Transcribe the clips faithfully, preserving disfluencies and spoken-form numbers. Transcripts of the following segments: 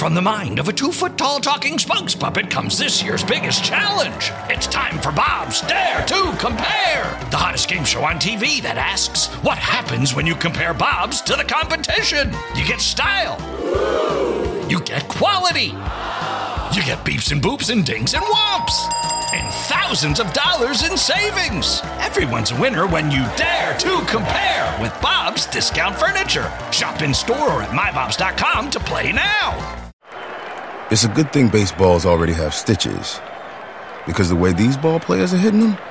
from the mind of a two-foot-tall talking spokes puppet comes this year's biggest challenge. It's time for Bob's Dare to Compare, the hottest game show on T V that asks, what happens when you compare Bobs to the competition? You get style. You get quality. You get beeps and boops and dings and whomps. And thousands of dollars in savings. Everyone's a winner when you dare to compare with Bob's Discount Furniture. Shop in store or at my bobs dot com to play now. It's a good thing baseballs already have stitches. Because the way these ball players are hitting them?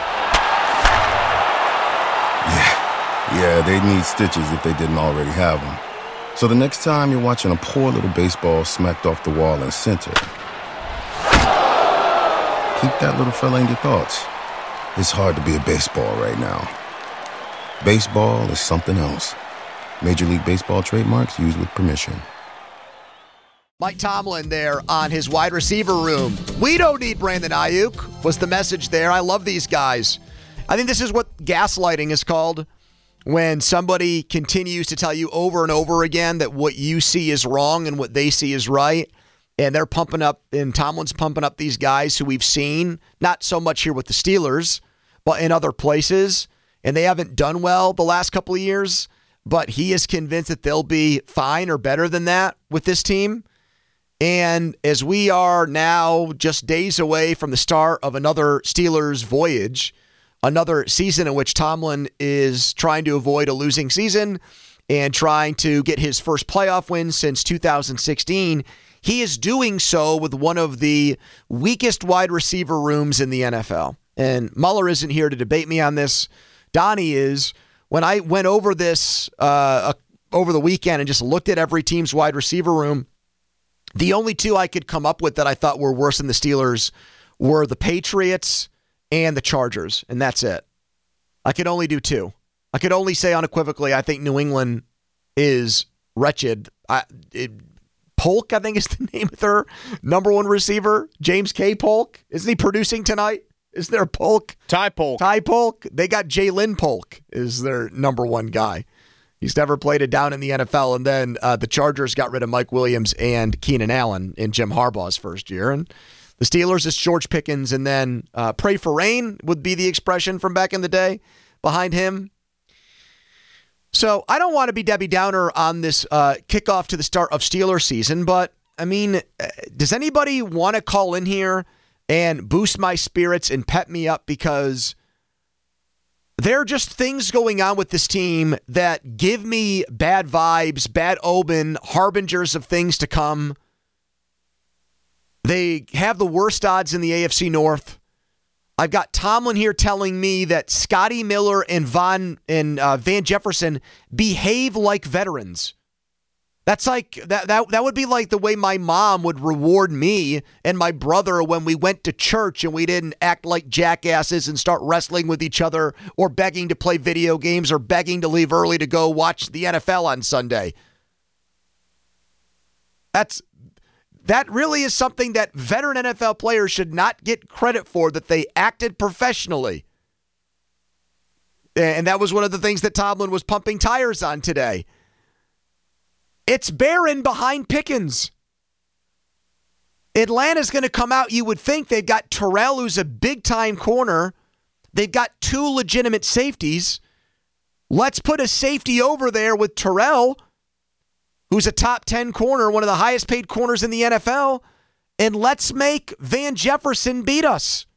Yeah, yeah, they need stitches if they didn't already have them. So the next time you're watching a poor little baseball smacked off the wall in center, keep that little fella in your thoughts. It's hard to be a baseball right now. Baseball is something else. Major League Baseball trademarks used with permission. Mike Tomlin there on his wide receiver room. We don't need Brandon Ayuk was the message there. I love these guys. I think this is what gaslighting is called. When somebody continues to tell you over and over again that what you see is wrong and what they see is right. And they're pumping up, and Tomlin's pumping up these guys who we've seen, not so much here with the Steelers, but in other places. And they haven't done well the last couple of years. But he is convinced that they'll be fine or better than that with this team. And as we are now just days away from the start of another Steelers voyage, another season in which Tomlin is trying to avoid a losing season and trying to get his first playoff win since two thousand sixteen, he is doing so with one of the weakest wide receiver rooms in the N F L. And Muller isn't here to debate me on this. Donnie is. When I went over this uh, over the weekend and just looked at every team's wide receiver room, the only two I could come up with that I thought were worse than the Steelers were the Patriots and the Chargers, and that's it. I could only do two. I could only say unequivocally, I think New England is wretched. I, it, Polk, I think is the name of their number one receiver. James K. Polk. Isn't he producing tonight? Is there Polk? Ty Polk. Ty Polk. They got Jalen Polk is their number one guy. He's never played it down in the N F L. And then uh, the Chargers got rid of Mike Williams and Keenan Allen in Jim Harbaugh's first year. And the Steelers is George Pickens, and then uh, pray for rain would be the expression from back in the day behind him. So I don't want to be Debbie Downer on this uh, kickoff to the start of Steelers season, but I mean, does anybody want to call in here and boost my spirits and pep me up? Because there are just things going on with this team that give me bad vibes, bad omen, harbingers of things to come. They have the worst odds in the A F C North. I've got Tomlin here telling me that Scotty Miller and Von and uh, Van Jefferson behave like veterans. That's like that, that that would be like the way my mom would reward me and my brother when we went to church and we didn't act like jackasses and start wrestling with each other or begging to play video games or begging to leave early to go watch the N F L on Sunday. That's That really is something that veteran N F L players should not get credit for, that they acted professionally. And that was one of the things that Tomlin was pumping tires on today. It's Barron behind Pickens. Atlanta's going to come out, you would think. They've got Terrell, who's a big-time corner. They've got two legitimate safeties. Let's put a safety over there with Terrell, who's a top ten corner, one of the highest paid corners in the N F L, and let's make Van Jefferson beat us.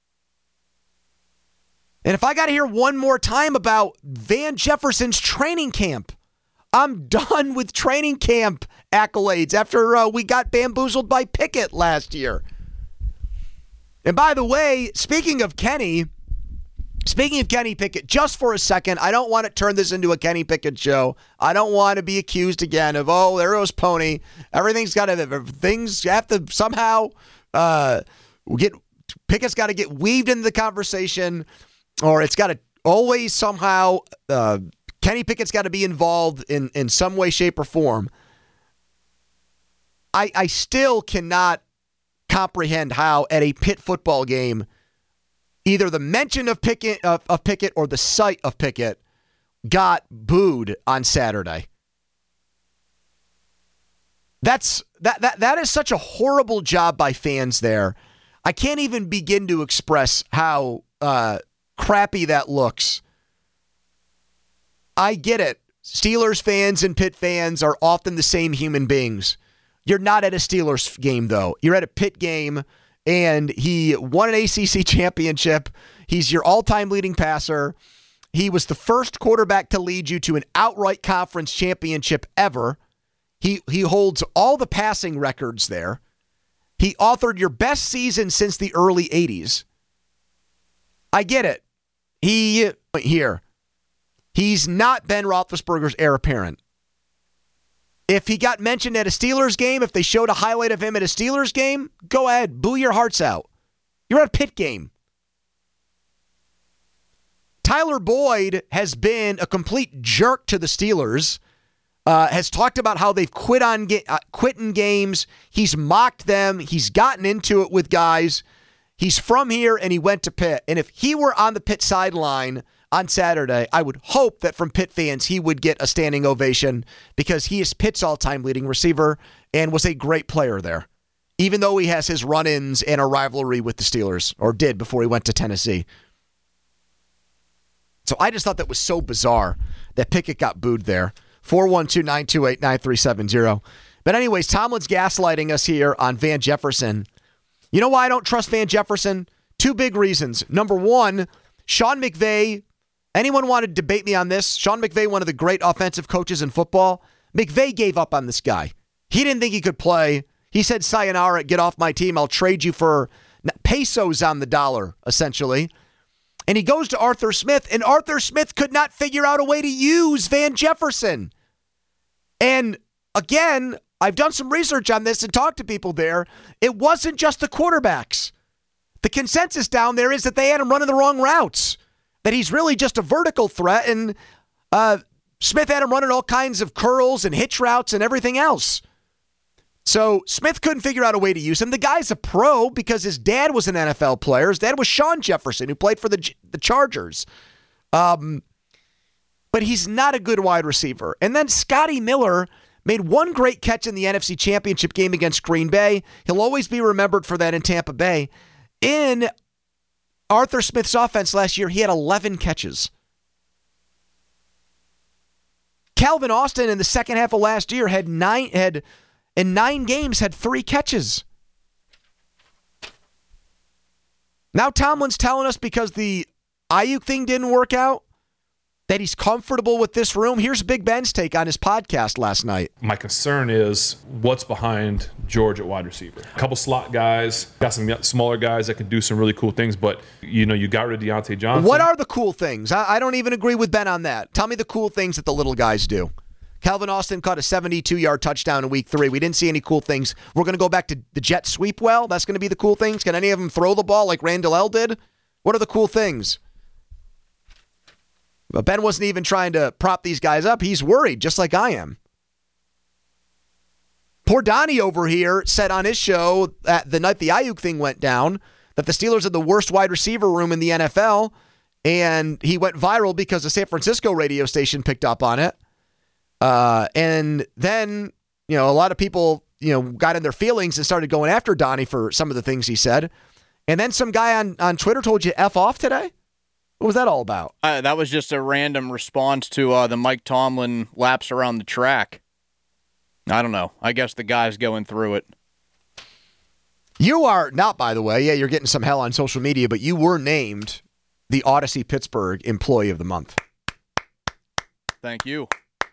And if I got to hear one more time about Van Jefferson's training camp, I'm done with training camp accolades after uh, we got bamboozled by Pickett last year. And by the way, speaking of Kenny, Speaking of Kenny Pickett, just for a second, I don't want to turn this into a Kenny Pickett show. I don't want to be accused again of, oh, there goes Pony. Everything's got to, things have to somehow uh, get, Pickett's got to get weaved into the conversation, or it's got to always somehow, uh, Kenny Pickett's got to be involved in, in some way, shape, or form. I, I still cannot comprehend how at a Pitt football game, either the mention of Pickett of, of Pickett or the sight of Pickett got booed on Saturday. That's that that that is such a horrible job by fans there. I can't even begin to express how uh, crappy that looks. I get it. Steelers fans and Pitt fans are often the same human beings. You're not at a Steelers game, though. You're at a Pitt game, and he won an A C C championship. He's your all-time leading passer. He was the first quarterback to lead you to an outright conference championship ever. He he holds all the passing records there. He authored your best season since the early eighties. I get it. He, here, he's not Ben Roethlisberger's heir apparent. If he got mentioned at a Steelers game, if they showed a highlight of him at a Steelers game, go ahead, boo your hearts out. You're at a Pitt game. Tyler Boyd has been a complete jerk to the Steelers. Uh, has talked about how they've quit on ga- uh, quit in games. He's mocked them. He's gotten into it with guys. He's from here, and he went to Pitt. And if he were on the Pitt sideline on Saturday, I would hope that from Pitt fans he would get a standing ovation because he is Pitt's all-time leading receiver and was a great player there, even though he has his run-ins and a rivalry with the Steelers, or did before he went to Tennessee. So I just thought that was so bizarre that Pickett got booed there. four one two, nine two eight, nine three seven zero. But anyways, Tomlin's gaslighting us here on Van Jefferson. You know why I don't trust Van Jefferson? Two big reasons. Number one, Sean McVay. Anyone want to debate me on this? Sean McVay, one of the great offensive coaches in football. McVay gave up on this guy. He didn't think he could play. He said, sayonara, get off my team. I'll trade you for pesos on the dollar, essentially. And he goes to Arthur Smith, and Arthur Smith could not figure out a way to use Van Jefferson. And again, I've done some research on this and talked to people there. It wasn't just the quarterbacks. The consensus down there is that they had him running the wrong routes, that he's really just a vertical threat, and uh, Smith had him running all kinds of curls and hitch routes and everything else. So Smith couldn't figure out a way to use him. The guy's a pro because his dad was an N F L player. His dad was Sean Jefferson, who played for the the Chargers. Um, but he's not a good wide receiver. And then Scotty Miller made one great catch in the N F C Championship game against Green Bay. He'll always be remembered for that in Tampa Bay. In Arthur Smith's offense last year, he had eleven catches. Calvin Austin in the second half of last year had nine had in nine games had three catches. Now Tomlin's telling us because the Ayuk thing didn't work out that he's comfortable with this room. Here's Big Ben's take on his podcast last night. My concern is what's behind George at wide receiver. A couple slot guys, got some smaller guys that can do some really cool things, but you know, you got rid of Deontay Johnson. What are the cool things? I, I don't even agree with Ben on that. Tell me the cool things that the little guys do. Calvin Austin caught a seventy-two-yard touchdown in week three. We didn't see any cool things. We're going to go back to the jet sweep well. That's going to be the cool things. Can any of them throw the ball like Randall L did? What are the cool things? But Ben wasn't even trying to prop these guys up. He's worried, just like I am. Poor Donnie over here said on his show that the night the Ayuk thing went down that the Steelers had the worst wide receiver room in the N F L, and he went viral because a San Francisco radio station picked up on it. Uh, and then, you know, a lot of people, you know, got in their feelings and started going after Donnie for some of the things he said. And then some guy on, on Twitter told you F off today? What was that all about? Uh, that was just a random response to uh, the Mike Tomlin laps around the track. I don't know. I guess the guy's going through it. You are not, by the way. Yeah, you're getting some hell on social media, but you were named the Odyssey Pittsburgh Employee of the Month. Thank you.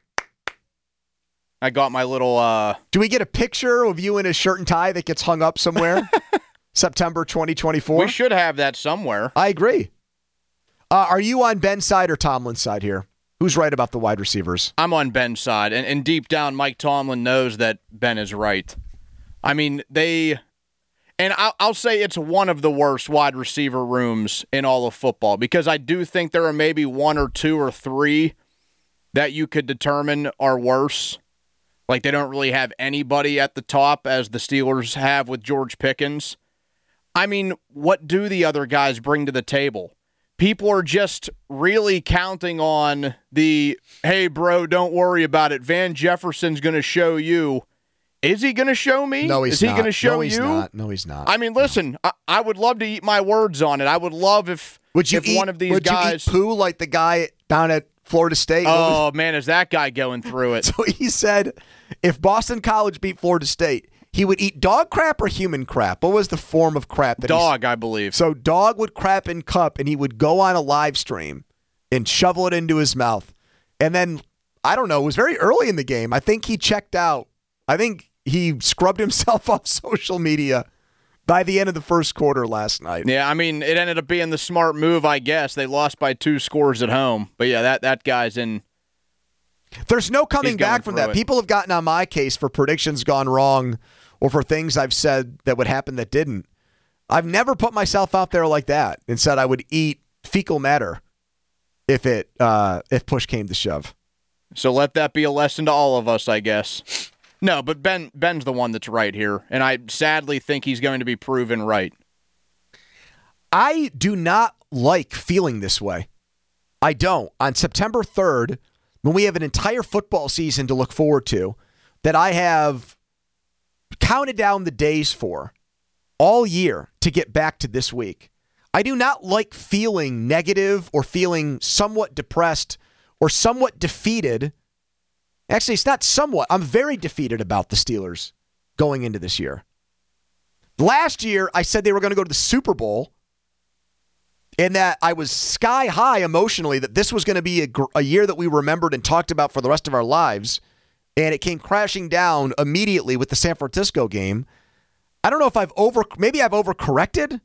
I got my little... Uh... Do we get a picture of you in a shirt and tie that gets hung up somewhere? September twenty twenty-four? We should have that somewhere. I agree. Uh, are you on Ben's side or Tomlin's side here? Who's right about the wide receivers? I'm on Ben's side, and, and deep down, Mike Tomlin knows that Ben is right. I mean, they... And I'll, I'll say it's one of the worst wide receiver rooms in all of football, because I do think there are maybe one or two or three that you could determine are worse. Like, they don't really have anybody at the top as the Steelers have with George Pickens. I mean, what do the other guys bring to the table? People are just really counting on the, hey, bro, don't worry about it. Van Jefferson's going to show you Is he going to show me? No, he's Is he not. going to show no, he's you? Not. No, he's not. I mean, listen, I, I would love to eat my words on it. I would love if, would you if eat, one of these would guys. you eat poo like the guy down at Florida State? Oh, man, is that guy going through it? So he said if Boston College beat Florida State, he would eat dog crap or human crap. What was the form of crap? That Dog, I believe. So dog would crap in cup, and he would go on a live stream and shovel it into his mouth. And then, I don't know, it was very early in the game. I think he checked out. I think he scrubbed himself off social media by the end of the first quarter last night. Yeah, I mean, it ended up being the smart move, I guess. They lost by two scores at home. But, yeah, that, that guy's in. There's no coming back from that. It. People have gotten on my case for predictions gone wrong or for things I've said that would happen that didn't. I've never put myself out there like that and said I would eat fecal matter if it uh, if push came to shove. So let that be a lesson to all of us, I guess. No, but Ben Ben's the one that's right here, and I sadly think he's going to be proven right. I do not like feeling this way. I don't. On September third, when we have an entire football season to look forward to, that I have counted down the days for all year to get back to this week, I do not like feeling negative or feeling somewhat depressed or somewhat defeated. Actually, it's not somewhat. I'm very defeated about the Steelers going into this year. Last year, I said they were going to go to the Super Bowl and that I was sky high emotionally that this was going to be a, a year that we remembered and talked about for the rest of our lives. And it came crashing down immediately with the San Francisco game. I don't know if I've over, maybe I've overcorrected.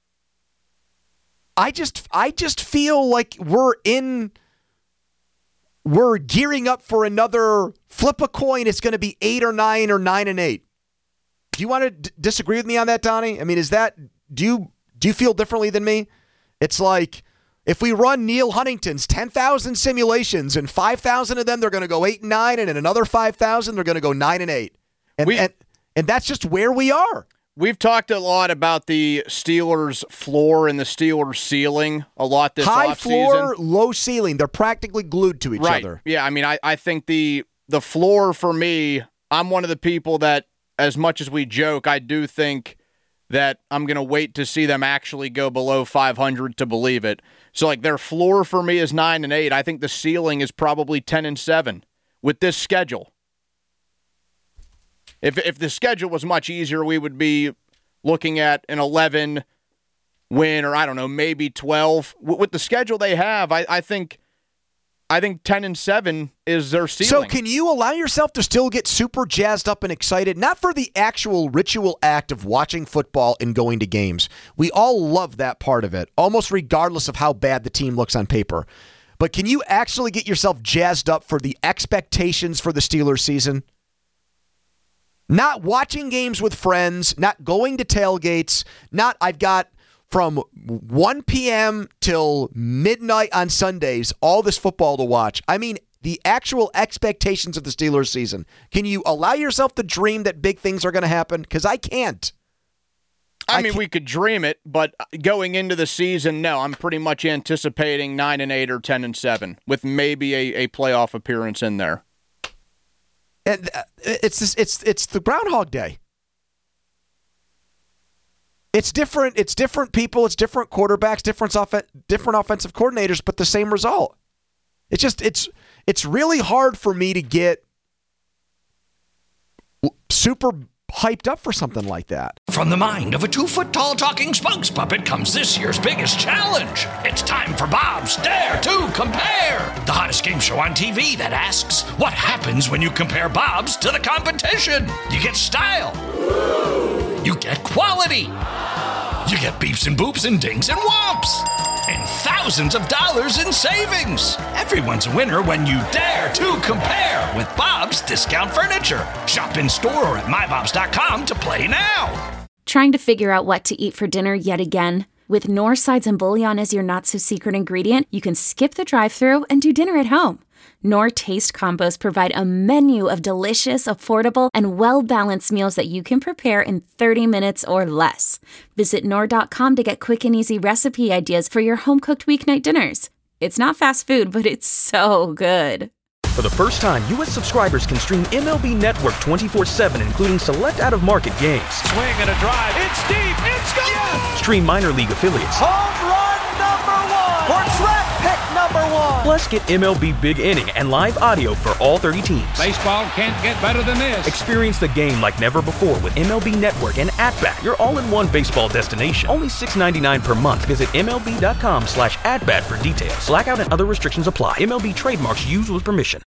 I just, I just feel like we're in, we're gearing up for another flip a coin. It's going to be eight or nine or nine and eight. Do you want to d- disagree with me on that, Donnie? I mean, is that, do you, do you feel differently than me? It's like, if we run Neil Huntington's ten thousand simulations and five thousand of them, they're going to go eight and nine, and in another five thousand, they're going to go nine and eight. And, we, and, and that's just where we are. We've talked a lot about the Steelers floor and the Steelers ceiling a lot this High offseason. floor, low ceiling. They're practically glued to each right. other. Yeah, I mean, I, I think the the floor for me, I'm one of the people that, as much as we joke, I do think that I'm going to wait to see them actually go below five hundred to believe it. So, like, their floor for me is nine and eight. I think the ceiling is probably ten and seven with this schedule. If if the schedule was much easier, we would be looking at an eleven win, or I don't know, maybe twelve. With the schedule they have, I, I think I think ten and seven is their ceiling. So can you allow yourself to still get super jazzed up and excited, not for the actual ritual act of watching football and going to games? We all love that part of it, almost regardless of how bad the team looks on paper. But can you actually get yourself jazzed up for the expectations for the Steelers season? Not watching games with friends, not going to tailgates, not I've got from one p.m. till midnight on Sundays, all this football to watch. I mean, the actual expectations of the Steelers season. Can you allow yourself to dream that big things are going to happen? Because I can't. I, I mean, can't. we could dream it, but going into the season, no, I'm pretty much anticipating nine and eight or ten and seven with maybe a, a playoff appearance in there. And it's this, it's it's the Groundhog Day. It's different. It's different people. It's different quarterbacks, different off- different offensive coordinators, but the same result. It's just it's it's really hard for me to get super hyped up for something like that. From the mind of a two-foot-tall talking spokes puppet comes this year's biggest challenge. It's time for Bob's Dare to Compare, the hottest game show on T V that asks, what happens when you compare Bob's to the competition? You get style. You get quality. You get beeps and boops and dings and whomps. And thousands of dollars in savings. Everyone's a winner when you dare to compare with Bob's Discount Furniture. Shop in store or at my bobs dot com to play now. Trying to figure out what to eat for dinner yet again? With Knorr sides and bouillon as your not-so-secret ingredient, you can skip the drive-thru and do dinner at home. Knorr Taste Combos provide a menu of delicious, affordable, and well-balanced meals that you can prepare in thirty minutes or less. Visit Knorr dot com to get quick and easy recipe ideas for your home-cooked weeknight dinners. It's not fast food, but it's so good. For the first time, U S subscribers can stream M L B Network twenty-four seven, including select out-of-market games. Swing and a drive. It's deep. It's gone. Yes! Stream minor league affiliates. Home run number one. Or draft pick number one. Plus, get M L B Big Inning and live audio for all thirty teams. Baseball can't get better than this. Experience the game like never before with M L B Network and At-Bat, your all-in-one baseball destination. Only six dollars and ninety-nine cents per month. Visit M L B dot com slash at bat for details. Blackout and other restrictions apply. M L B trademarks used with permission.